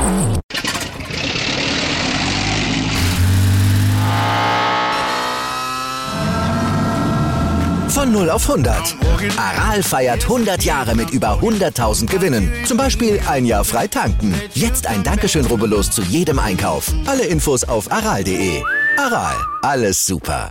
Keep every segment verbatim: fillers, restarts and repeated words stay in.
Von null auf hundert. Aral feiert hundert Jahre mit über hunderttausend Gewinnen. Zum Beispiel ein Jahr frei tanken. Jetzt ein Dankeschön, rubbellos zu jedem Einkauf. Alle Infos auf aral punkt de. Aral, alles super.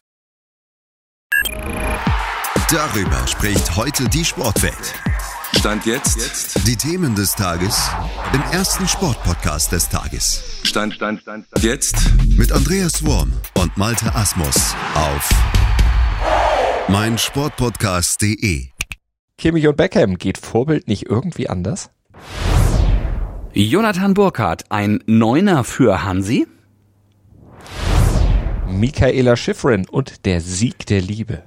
Darüber spricht heute die Sportwelt. Stand jetzt. Die Themen des Tages im ersten Sportpodcast des Tages. Stand, Stand, Stand, Stand. Jetzt. Mit Andreas Worm und Malte Asmus auf meinsportpodcast punkt de. Kimmich und Beckham, geht Vorbild nicht irgendwie anders? Jonathan Burkhardt, ein Neuner für Hansi. Mikaela Shiffrin und der Sieg der Liebe.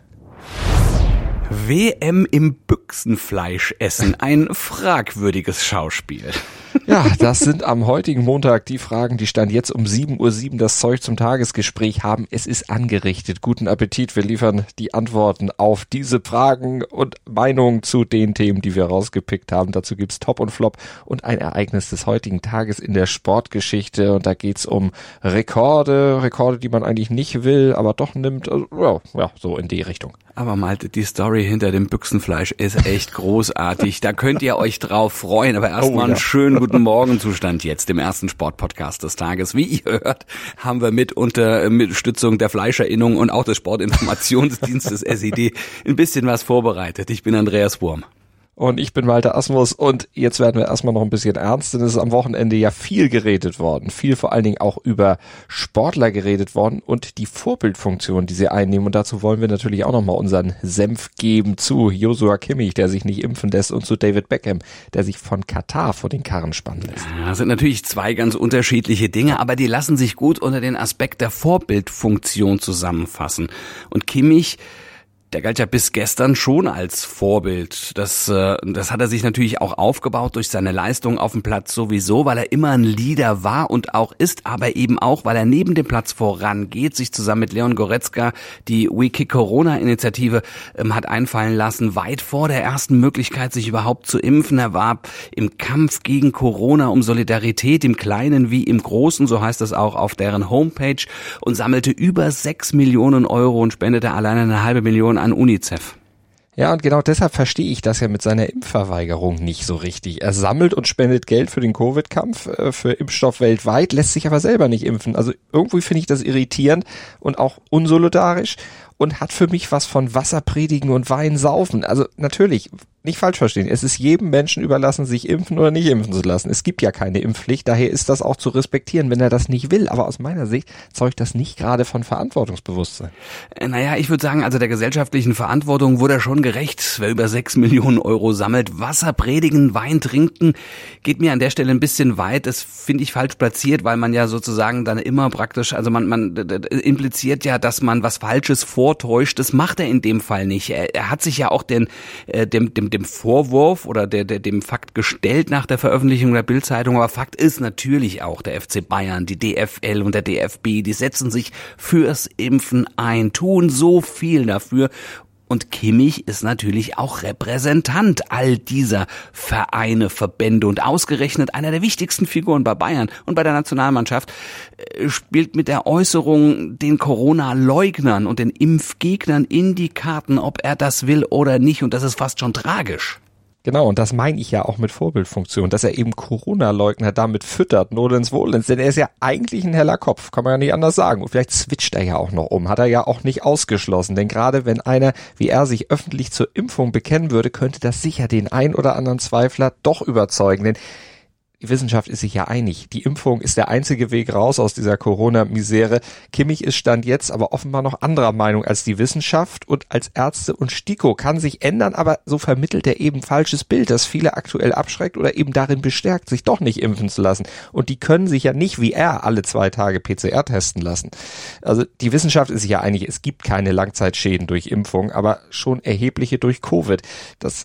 W M im Büchsenfleisch essen, ein fragwürdiges Schauspiel. Ja, das sind am heutigen Montag die Fragen, die Stand jetzt um sieben Uhr sieben das Zeug zum Tagesgespräch haben. Es ist angerichtet. Guten Appetit. Wir liefern die Antworten auf diese Fragen und Meinungen zu den Themen, die wir rausgepickt haben. Dazu gibt's Top und Flop und ein Ereignis des heutigen Tages in der Sportgeschichte. Und da geht's um Rekorde, Rekorde, die man eigentlich nicht will, aber doch nimmt. Also, ja, ja, so in die Richtung. Aber Malte, die Story hinter dem Büchsenfleisch ist echt großartig. Da könnt ihr euch drauf freuen. Aber erstmal oh, ja. einen schönen guten Morgenzustand jetzt im ersten Sportpodcast des Tages. Wie ihr hört, haben wir mit Unterstützung der Fleischerinnung und auch des Sportinformationsdienstes S I D ein bisschen was vorbereitet. Ich bin Andreas Worm. Und ich bin Malte Asmus und jetzt werden wir erstmal noch ein bisschen ernst, denn es ist am Wochenende ja viel geredet worden. Viel vor allen Dingen auch über Sportler geredet worden und die Vorbildfunktion, die sie einnehmen. Und dazu wollen wir natürlich auch nochmal unseren Senf geben zu Joshua Kimmich, der sich nicht impfen lässt, und zu David Beckham, der sich von Katar vor den Karren spannen lässt. Das sind natürlich zwei ganz unterschiedliche Dinge, aber die lassen sich gut unter den Aspekt der Vorbildfunktion zusammenfassen. Und Kimmich, der galt ja bis gestern schon als Vorbild. Das, äh, das hat er sich natürlich auch aufgebaut durch seine Leistung auf dem Platz sowieso, weil er immer ein Leader war und auch ist, aber eben auch, weil er neben dem Platz vorangeht, sich zusammen mit Leon Goretzka die We Kick Corona-Initiative ähm, hat einfallen lassen, weit vor der ersten Möglichkeit, sich überhaupt zu impfen. Er war im Kampf gegen Corona um Solidarität, im Kleinen wie im Großen, so heißt es auch auf deren Homepage, und sammelte über sechs Millionen Euro und spendete alleine eine halbe Million an UNICEF. Ja, und genau deshalb verstehe ich das ja mit seiner Impfverweigerung nicht so richtig. Er sammelt und spendet Geld für den Covid-Kampf, äh, für Impfstoff weltweit, lässt sich aber selber nicht impfen. Also irgendwie finde ich das irritierend und auch unsolidarisch und hat für mich was von Wasser predigen und Wein saufen. Also natürlich, nicht falsch verstehen, es ist jedem Menschen überlassen, sich impfen oder nicht impfen zu lassen. Es gibt ja keine Impfpflicht, daher ist das auch zu respektieren, wenn er das nicht will. Aber aus meiner Sicht zeugt das nicht gerade von Verantwortungsbewusstsein. Naja, ich würde sagen, also der gesellschaftlichen Verantwortung wurde er schon gerecht. Wer über sechs Millionen Euro sammelt, Wasser predigen, Wein trinken, geht mir an der Stelle ein bisschen weit. Das finde ich falsch platziert, weil man ja sozusagen dann immer praktisch, also man, man impliziert ja, dass man was Falsches vortäuscht. Das macht er in dem Fall nicht. Er, er hat sich ja auch den, äh, dem, dem, dem Vorwurf oder der, der, dem Fakt gestellt nach der Veröffentlichung der Bild-Zeitung. Aber Fakt ist natürlich auch, der F C Bayern, die D F L und der D F B, die setzen sich fürs Impfen ein, tun so viel dafür. Und Kimmich ist natürlich auch Repräsentant all dieser Vereine, Verbände und ausgerechnet einer der wichtigsten Figuren bei Bayern und bei der Nationalmannschaft spielt mit der Äußerung den Corona-Leugnern und den Impfgegnern in die Karten, ob er das will oder nicht. Und das ist fast schon tragisch. Genau, und das meine ich ja auch mit Vorbildfunktion, dass er eben Corona-Leugner damit füttert, nolens volens, denn er ist ja eigentlich ein heller Kopf, kann man ja nicht anders sagen. Und vielleicht switcht er ja auch noch um, hat er ja auch nicht ausgeschlossen, denn gerade wenn einer wie er sich öffentlich zur Impfung bekennen würde, könnte das sicher den ein oder anderen Zweifler doch überzeugen, denn die Wissenschaft ist sich ja einig. Die Impfung ist der einzige Weg raus aus dieser Corona-Misere. Kimmich ist Stand jetzt aber offenbar noch anderer Meinung als die Wissenschaft und als Ärzte und STIKO. Kann sich ändern, aber so vermittelt er eben falsches Bild, das viele aktuell abschreckt oder eben darin bestärkt, sich doch nicht impfen zu lassen. Und die können sich ja nicht wie er alle zwei Tage P C R testen lassen. Also die Wissenschaft ist sich ja einig, es gibt keine Langzeitschäden durch Impfung, aber schon erhebliche durch Covid. Das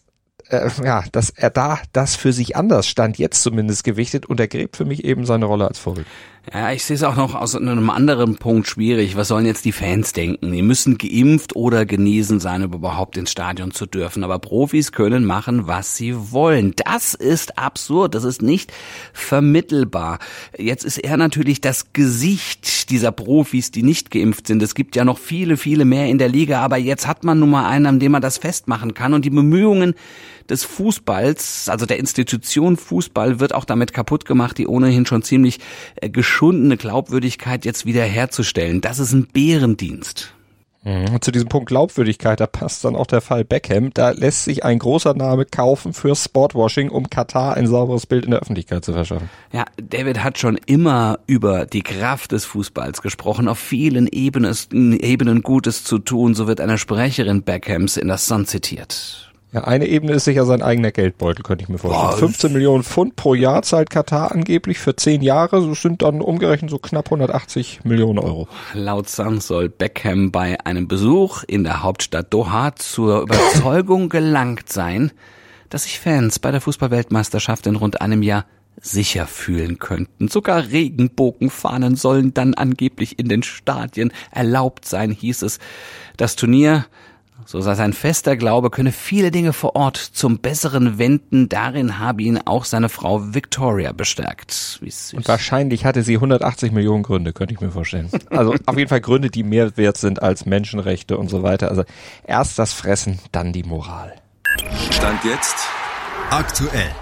äh, ja, dass er da das für sich anders stand, jetzt zumindest gewichtet, untergräbt für mich eben seine Rolle als Vorbild. Ja, ich sehe es auch noch aus einem anderen Punkt schwierig. Was sollen jetzt die Fans denken? Die müssen geimpft oder genesen sein, um überhaupt ins Stadion zu dürfen. Aber Profis können machen, was sie wollen. Das ist absurd. Das ist nicht vermittelbar. Jetzt ist er natürlich das Gesicht dieser Profis, die nicht geimpft sind. Es gibt ja noch viele, viele mehr in der Liga. Aber jetzt hat man nun mal einen, an dem man das festmachen kann. Und die Bemühungen des Fußballs, also der Institution Fußball, wird auch damit kaputt gemacht, die ohnehin schon ziemlich äh, geschundene Glaubwürdigkeit jetzt wieder herzustellen. Das ist ein Bärendienst. Mhm. Zu diesem Punkt Glaubwürdigkeit, da passt dann auch der Fall Beckham. Da lässt sich ein großer Name kaufen für Sportwashing, um Katar ein sauberes Bild in der Öffentlichkeit zu verschaffen. Ja, David hat schon immer über die Kraft des Fußballs gesprochen, auf vielen Ebenen, Ebenen Gutes zu tun. So wird eine Sprecherin Beckhams in der Sun zitiert. Ja, eine Ebene ist sicher sein eigener Geldbeutel, könnte ich mir vorstellen. fünfzehn Millionen Pfund pro Jahr zahlt Katar angeblich für zehn Jahre. Das sind dann umgerechnet so knapp hundertachtzig Millionen Euro. Laut Sun soll Beckham bei einem Besuch in der Hauptstadt Doha zur Überzeugung gelangt sein, dass sich Fans bei der Fußballweltmeisterschaft in rund einem Jahr sicher fühlen könnten. Sogar Regenbogenfahnen sollen dann angeblich in den Stadien erlaubt sein, hieß es. Das Turnier, so sei sein fester Glaube, könne viele Dinge vor Ort zum Besseren wenden. Darin habe ihn auch seine Frau Victoria bestärkt. Wie süß. Und wahrscheinlich hatte sie hundertachtzig Millionen Gründe, könnte ich mir vorstellen. Also auf jeden Fall Gründe, die mehr wert sind als Menschenrechte und so weiter. Also erst das Fressen, dann die Moral. Stand jetzt Aktuell.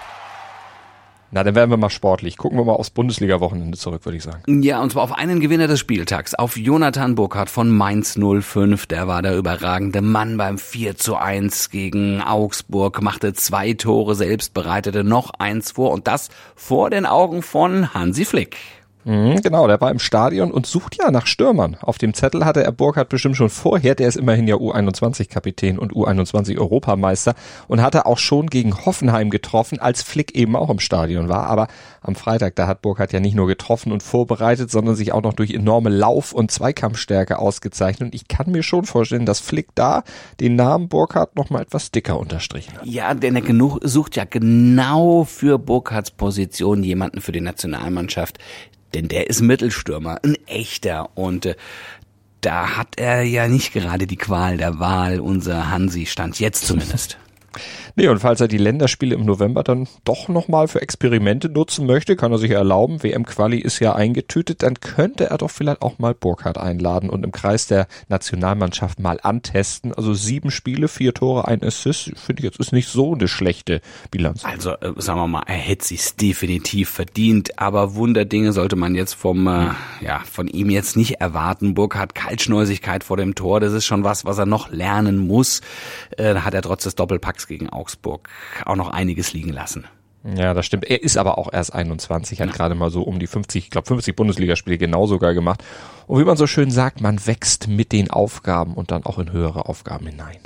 Na, dann werden wir mal sportlich. Gucken wir mal aufs Bundesliga-Wochenende zurück, würde ich sagen. Ja, und zwar auf einen Gewinner des Spieltags, auf Jonathan Burkhardt von Mainz null fünf. Der war der überragende Mann beim vier zu eins gegen Augsburg, machte zwei Tore selbst, bereitete noch eins vor und das vor den Augen von Hansi Flick. Mhm, genau, der war im Stadion und sucht ja nach Stürmern. Auf dem Zettel hatte er Burkhardt bestimmt schon vorher, der ist immerhin ja U einundzwanzig Kapitän und U einundzwanzig Europameister und hatte auch schon gegen Hoffenheim getroffen, als Flick eben auch im Stadion war. Aber am Freitag, da hat Burkhardt ja nicht nur getroffen und vorbereitet, sondern sich auch noch durch enorme Lauf- und Zweikampfstärke ausgezeichnet. Und ich kann mir schon vorstellen, dass Flick da den Namen Burkhardt noch mal etwas dicker unterstrichen hat. Ja, denn er genug, sucht ja genau für Burkhardts Position jemanden für die Nationalmannschaft. Denn der ist Mittelstürmer, ein echter. Und äh, da hat er ja nicht gerade die Qual der Wahl, unser Hansi, stand jetzt zumindest. Nee, und falls er die Länderspiele im November dann doch nochmal für Experimente nutzen möchte, kann er sich erlauben. W M-Quali ist ja eingetütet, dann könnte er doch vielleicht auch mal Burkhardt einladen und im Kreis der Nationalmannschaft mal antesten. Also sieben Spiele, vier Tore, ein Assist, finde ich jetzt ist nicht so eine schlechte Bilanz. Also, äh, sagen wir mal, er hätte sich's definitiv verdient, aber Wunderdinge sollte man jetzt vom, äh, ja, von ihm jetzt nicht erwarten. Burkhardt, Kaltschnäusigkeit vor dem Tor, das ist schon was, was er noch lernen muss. Äh, da hat er trotz des Doppelpacks gegen Augsburg auch noch einiges liegen lassen. Ja, das stimmt. Er ist aber auch erst einundzwanzig, hat ja gerade mal so um die fünfzig, ich glaube fünfzig Bundesligaspiele genau sogar gemacht. Und wie man so schön sagt, man wächst mit den Aufgaben und dann auch in höhere Aufgaben hinein.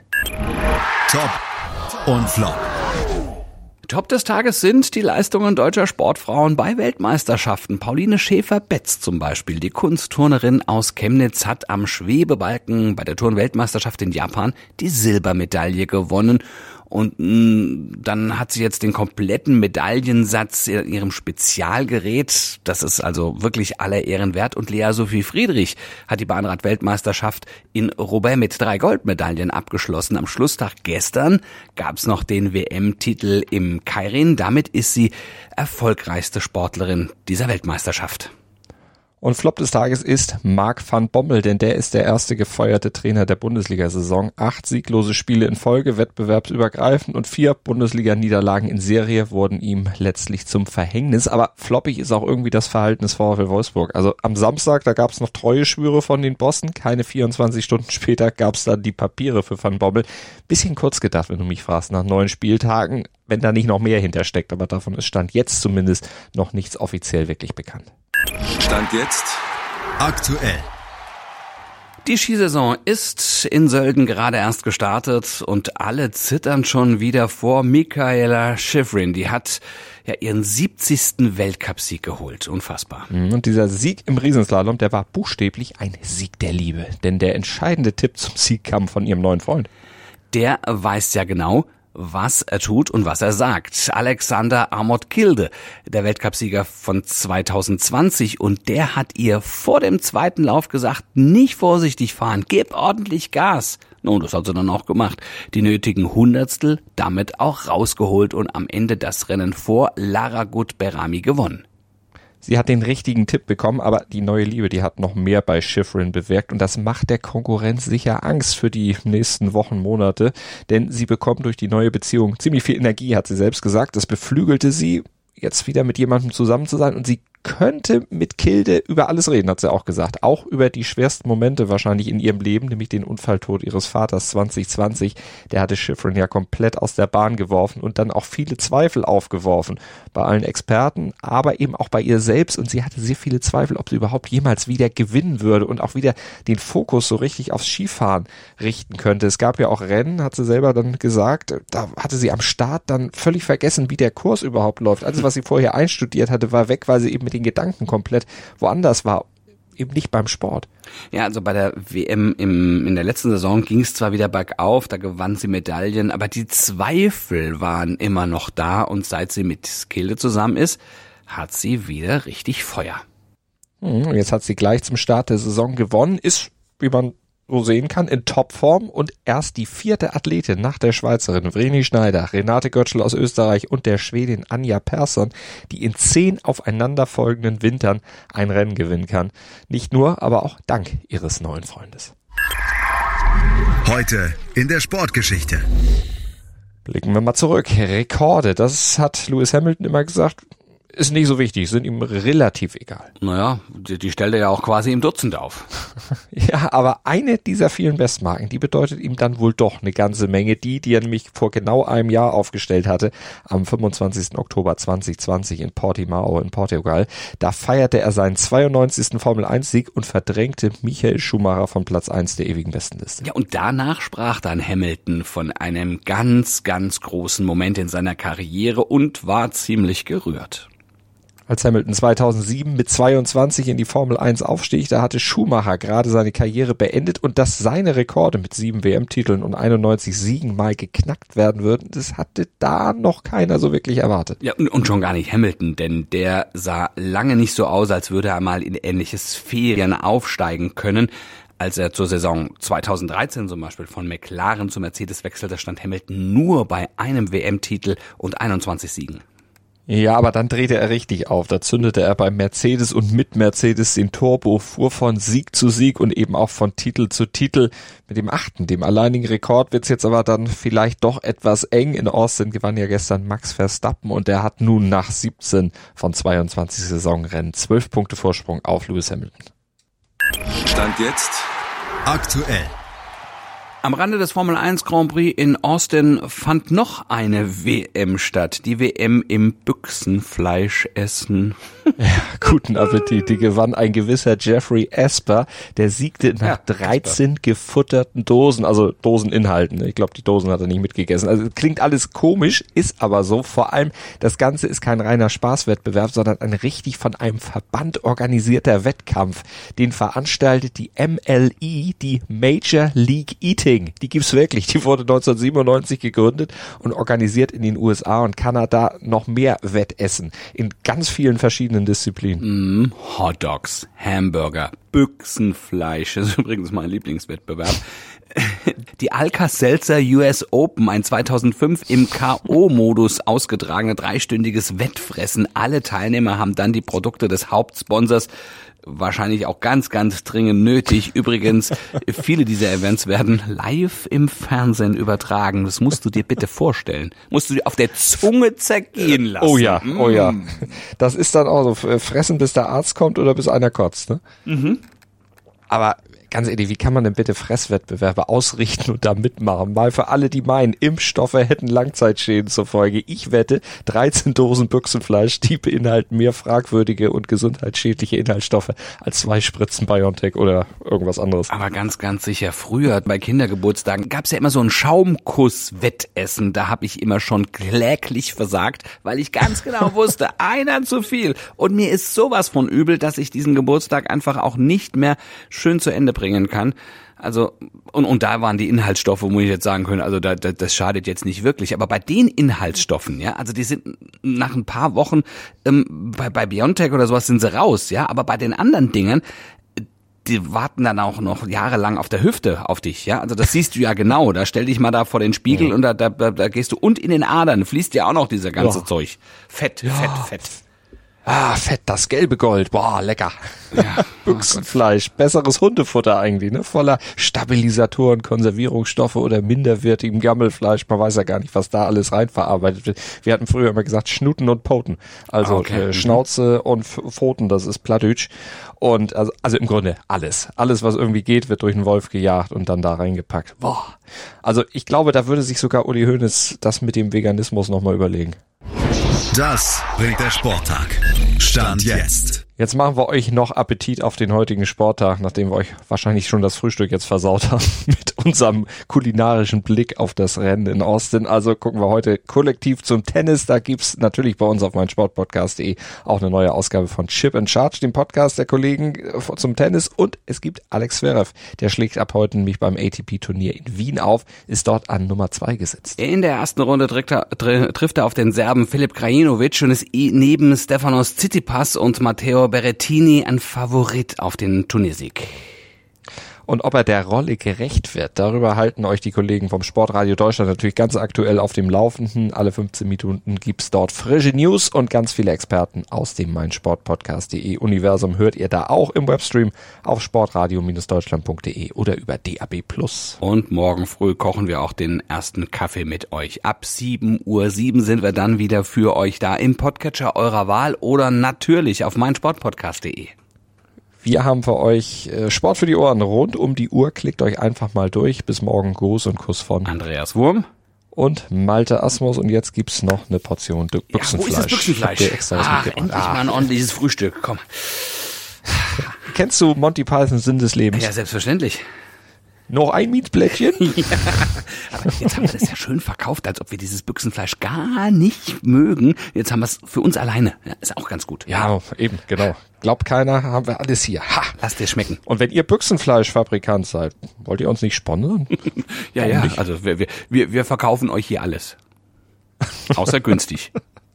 Top und Flop. Top des Tages sind die Leistungen deutscher Sportfrauen bei Weltmeisterschaften. Pauline Schäfer-Betz zum Beispiel, die Kunstturnerin aus Chemnitz, hat am Schwebebalken bei der Turn-Weltmeisterschaft in Japan die Silbermedaille gewonnen. Und mh, dann hat sie jetzt den kompletten Medaillensatz in ihrem Spezialgerät. Das ist also wirklich aller Ehren wert. Und Lea Sophie Friedrich hat die Bahnrad-Weltmeisterschaft in Roubaix mit drei Goldmedaillen abgeschlossen. Am Schlusstag gestern gab's noch den W M-Titel im Keirin. Damit ist sie erfolgreichste Sportlerin dieser Weltmeisterschaft. Und Flop des Tages ist Marc van Bommel, denn der ist der erste gefeuerte Trainer der Bundesliga-Saison. Acht sieglose Spiele in Folge, wettbewerbsübergreifend und vier Bundesliga-Niederlagen in Serie wurden ihm letztlich zum Verhängnis. Aber floppig ist auch irgendwie das Verhalten des VfL Wolfsburg. Also am Samstag, da gab es noch Treueschwüre von den Bossen. Keine vierundzwanzig Stunden später gab es dann die Papiere für Van Bommel. Bisschen kurz gedacht, wenn du mich fragst, nach neun Spieltagen, wenn da nicht noch mehr hintersteckt. Aber davon ist Stand jetzt zumindest noch nichts offiziell wirklich bekannt. Stand jetzt aktuell. Die Skisaison ist in Sölden gerade erst gestartet und alle zittern schon wieder vor Mikaela Shiffrin. Die hat ja ihren siebzigsten Weltcupsieg geholt. Unfassbar. Und dieser Sieg im Riesenslalom, der war buchstäblich ein Sieg der Liebe. Denn der entscheidende Tipp zum Sieg kam von ihrem neuen Freund. Der weiß ja genau, was er tut und was er sagt. Alexander Amott Kilde, der Weltcupsieger von zweitausendzwanzig, und der hat ihr vor dem zweiten Lauf gesagt, nicht vorsichtig fahren, gib ordentlich Gas. Nun, das hat sie dann auch gemacht. Die nötigen Hundertstel damit auch rausgeholt und am Ende das Rennen vor Lara Gut-Berami gewonnen. Sie hat den richtigen Tipp bekommen, aber die neue Liebe, die hat noch mehr bei Shiffrin bewirkt und das macht der Konkurrenz sicher Angst für die nächsten Wochen, Monate, denn sie bekommt durch die neue Beziehung ziemlich viel Energie, hat sie selbst gesagt. Das beflügelte sie, jetzt wieder mit jemandem zusammen zu sein, und sie könnte mit Kilde über alles reden, hat sie auch gesagt. Auch über die schwersten Momente wahrscheinlich in ihrem Leben, nämlich den Unfalltod ihres Vaters zwanzig zwanzig. Der hatte Shiffrin ja komplett aus der Bahn geworfen und dann auch viele Zweifel aufgeworfen. Bei allen Experten, aber eben auch bei ihr selbst. Und sie hatte sehr viele Zweifel, ob sie überhaupt jemals wieder gewinnen würde und auch wieder den Fokus so richtig aufs Skifahren richten könnte. Es gab ja auch Rennen, hat sie selber dann gesagt, da hatte sie am Start dann völlig vergessen, wie der Kurs überhaupt läuft. Alles, was sie vorher einstudiert hatte, war weg, weil sie eben mit den Gedanken komplett woanders war, eben nicht beim Sport. Ja, also bei der W M im, in der letzten Saison ging es zwar wieder bergauf, da gewann sie Medaillen, aber die Zweifel waren immer noch da, und seit sie mit Kilde zusammen ist, hat sie wieder richtig Feuer. Und jetzt hat sie gleich zum Start der Saison gewonnen, ist, wie man so sehen kann, in Topform und erst die vierte Athletin nach der Schweizerin Vreni Schneider, Renate Götschel aus Österreich und der Schwedin Anja Persson, die in zehn aufeinanderfolgenden Wintern ein Rennen gewinnen kann. Nicht nur, aber auch dank ihres neuen Freundes. Heute in der Sportgeschichte. Blicken wir mal zurück. Rekorde, das hat Lewis Hamilton immer gesagt, ist nicht so wichtig, sind ihm relativ egal. Naja, die, die stellt er ja auch quasi im Dutzend auf. Ja, aber eine dieser vielen Bestmarken, die bedeutet ihm dann wohl doch eine ganze Menge. Die, die er nämlich vor genau einem Jahr aufgestellt hatte, am fünfundzwanzigsten Oktober zweitausendzwanzig in Portimao in Portugal. Da feierte er seinen zweiundneunzigsten Formel eins Sieg und verdrängte Michael Schumacher von Platz eins der ewigen Bestenliste. Ja, und danach sprach dann Hamilton von einem ganz, ganz großen Moment in seiner Karriere und war ziemlich gerührt. Als Hamilton zweitausendsieben mit zweiundzwanzig in die Formel eins aufstieg, da hatte Schumacher gerade seine Karriere beendet, und dass seine Rekorde mit sieben W M-Titeln und einundneunzig Siegen mal geknackt werden würden, das hatte da noch keiner so wirklich erwartet. Ja, und, und schon gar nicht Hamilton, denn der sah lange nicht so aus, als würde er mal in ähnliche Sphären aufsteigen können. Als er zur Saison zweitausenddreizehn zum Beispiel von McLaren zu Mercedes wechselte, stand Hamilton nur bei einem W M-Titel und einundzwanzig Siegen. Ja, aber dann drehte er richtig auf. Da zündete er bei Mercedes und mit Mercedes den Turbo, fuhr von Sieg zu Sieg und eben auch von Titel zu Titel. Mit dem achten, dem alleinigen Rekord, wird's jetzt aber dann vielleicht doch etwas eng. In Austin gewann ja gestern Max Verstappen und der hat nun nach siebzehn von zweiundzwanzig Saisonrennen zwölf Punkte Vorsprung auf Lewis Hamilton. Stand jetzt aktuell. Am Rande des Formel eins Grand Prix in Austin fand noch eine W M statt. Die W M im Büchsenfleischessen. Ja, guten Appetit. Die gewann ein gewisser Jeffrey Esper. Der siegte nach ja, dreizehn Esper. gefutterten Dosen, also Doseninhalten. Ich glaube, die Dosen hat er nicht mitgegessen. Also klingt alles komisch, ist aber so. Vor allem, das Ganze ist kein reiner Spaßwettbewerb, sondern ein richtig von einem Verband organisierter Wettkampf. Den veranstaltet die M L E, die Major League Eating. Die gibt's wirklich. Die wurde neunzehnhundertsiebenundneunzig gegründet und organisiert in den U S A und Kanada noch mehr Wettessen in ganz vielen verschiedenen Disziplinen. Mm, Hot Dogs, Hamburger, Büchsenfleisch, das ist übrigens mein Lieblingswettbewerb. Die Alka-Seltzer U S Open, ein zweitausendfünf im K O-Modus ausgetragene dreistündiges Wettfressen. Alle Teilnehmer haben dann die Produkte des Hauptsponsors wahrscheinlich auch ganz, ganz dringend nötig. Übrigens, viele dieser Events werden live im Fernsehen übertragen. Das musst du dir bitte vorstellen. Musst du dir auf der Zunge zergehen lassen. Oh ja, oh ja. Das ist dann auch so, fressen bis der Arzt kommt oder bis einer kotzt, ne? Mhm. Aber ganz ehrlich, wie kann man denn bitte Fresswettbewerbe ausrichten und da mitmachen? Mal für alle, die meinen, Impfstoffe hätten Langzeitschäden zur Folge. Ich wette, dreizehn Dosen Büchsenfleisch, die beinhalten mehr fragwürdige und gesundheitsschädliche Inhaltsstoffe als zwei Spritzen BioNTech oder irgendwas anderes. Aber ganz, ganz sicher, früher bei Kindergeburtstagen gab's ja immer so ein Schaumkuss-Wettessen. Da habe ich immer schon kläglich versagt, weil ich ganz genau wusste, einer zu viel. Und mir ist sowas von übel, dass ich diesen Geburtstag einfach auch nicht mehr schön zu Ende bringen kann. Also, und, und da waren die Inhaltsstoffe, wo ich jetzt sagen können, also da, da, das schadet jetzt nicht wirklich. Aber bei den Inhaltsstoffen, ja, also die sind nach ein paar Wochen, ähm, bei, bei BioNTech oder sowas sind sie raus, ja, aber bei den anderen Dingen, die warten dann auch noch jahrelang auf der Hüfte auf dich, ja. Also das siehst du ja genau. Da stell dich mal da vor den Spiegel ja. und da, da, da gehst du, und in den Adern fließt ja auch noch dieser ganze ja. Zeug. Fett, ja. fett, fett. Ah, Fett, das gelbe Gold. Boah, lecker. Ja. Büchsenfleisch, besseres Hundefutter eigentlich, ne? Voller Stabilisatoren, Konservierungsstoffe oder minderwertigem Gammelfleisch. Man weiß ja gar nicht, was da alles reinverarbeitet wird. Wir hatten früher immer gesagt Schnuten und Poten. Also okay. äh, Schnauze und Pfoten, das ist Plattdeutsch. Und also, also im Grunde alles. Alles, was irgendwie geht, wird durch einen Wolf gejagt und dann da reingepackt. Boah. Also ich glaube, da würde sich sogar Uli Hoeneß das mit dem Veganismus nochmal überlegen. Das bringt der Sporttag. Stand jetzt. Jetzt machen wir euch noch Appetit auf den heutigen Sporttag, nachdem wir euch wahrscheinlich schon das Frühstück jetzt versaut haben mit unserem kulinarischen Blick auf das Rennen in Austin. Also gucken wir heute kollektiv zum Tennis. Da gibt's natürlich bei uns auf meinsportpodcast punkt de auch eine neue Ausgabe von Chip and Charge, dem Podcast der Kollegen zum Tennis. Und es gibt Alex Zverev, der schlägt ab heute nämlich beim A T P-Turnier in Wien auf, ist dort an Nummer zwei gesetzt. In der ersten Runde trifft er, trifft er auf den Serben Filip Krajinovic und ist neben Stefanos Tsitsipas und Matteo Berrettini ein Favorit auf den Turniersieg. Und ob er der Rolle gerecht wird, darüber halten euch die Kollegen vom Sportradio Deutschland natürlich ganz aktuell auf dem Laufenden. Alle fünfzehn Minuten gibt's dort frische News und ganz viele Experten aus dem meinsportpodcast punkt de Universum hört ihr da auch im Webstream auf sportradio Deutschland punkt de oder über D A B plus. Und morgen früh kochen wir auch den ersten Kaffee mit euch. Ab sieben Uhr sieben sind wir dann wieder für euch da im Podcatcher eurer Wahl oder natürlich auf meinsportpodcast punkt de. Wir haben für euch Sport für die Ohren rund um die Uhr. Klickt euch einfach mal durch. Bis morgen. Gruß und Kuss von Andreas Wurm und Malte Asmus. Und jetzt gibt's noch eine Portion Büchsenfleisch. Ja, wo ist das Büchsenfleisch? Ach, endlich ah. mal ein ordentliches Frühstück. Komm. Kennst du Monty Pythons Sinn des Lebens? Ja, selbstverständlich. Noch ein Mietsplättchen? Ja, aber jetzt haben wir das ja schön verkauft, als ob wir dieses Büchsenfleisch gar nicht mögen. Jetzt haben wir es für uns alleine. Ja, ist auch ganz gut. Ja, eben, genau. Glaubt keiner, haben wir alles hier. Ha! Lass dir schmecken. Und wenn ihr Büchsenfleischfabrikant seid, wollt ihr uns nicht sponsern? ja, Warum ja, nicht? Also wir, wir, wir verkaufen euch hier alles. Außer günstig.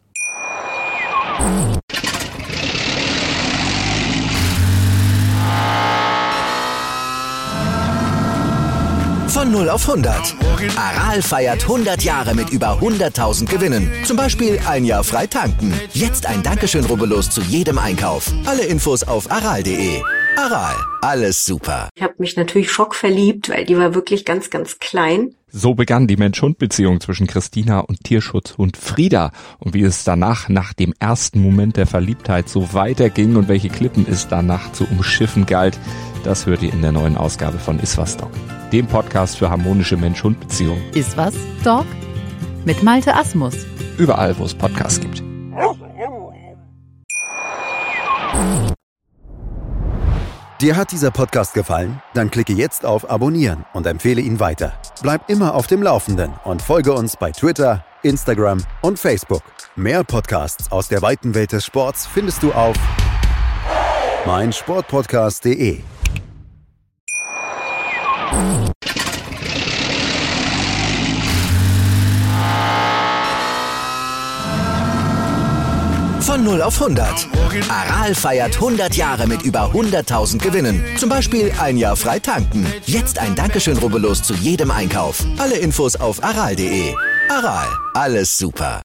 Von null auf hundert. Aral feiert hundert Jahre mit über hunderttausend Gewinnen. Zum Beispiel ein Jahr frei tanken. Jetzt ein Dankeschön, rubbellos zu jedem Einkauf. Alle Infos auf aral punkt de. Aral, alles super. Ich habe mich natürlich schockverliebt, weil die war wirklich ganz, ganz klein. So begann die Mensch-Hund-Beziehung zwischen Christina und Tierschutzhund Frieda. Und wie es danach, nach dem ersten Moment der Verliebtheit, so weiterging und welche Klippen es danach zu umschiffen galt, das hört ihr in der neuen Ausgabe von Iswas Dog, dem Podcast für harmonische Mensch-Hund-Beziehungen. Iswas Dog mit Malte Asmus. Überall, wo es Podcasts gibt. Dir hat dieser Podcast gefallen? Dann klicke jetzt auf Abonnieren und empfehle ihn weiter. Bleib immer auf dem Laufenden und folge uns bei Twitter, Instagram und Facebook. Mehr Podcasts aus der weiten Welt des Sports findest du auf meinsportpodcast punkt de. Von null auf hundert. Aral feiert hundert Jahre mit über hunderttausend Gewinnen. Zum Beispiel ein Jahr frei tanken. Jetzt ein Dankeschön, rubbellos zu jedem Einkauf. Alle Infos auf aral punkt de. Aral, alles super.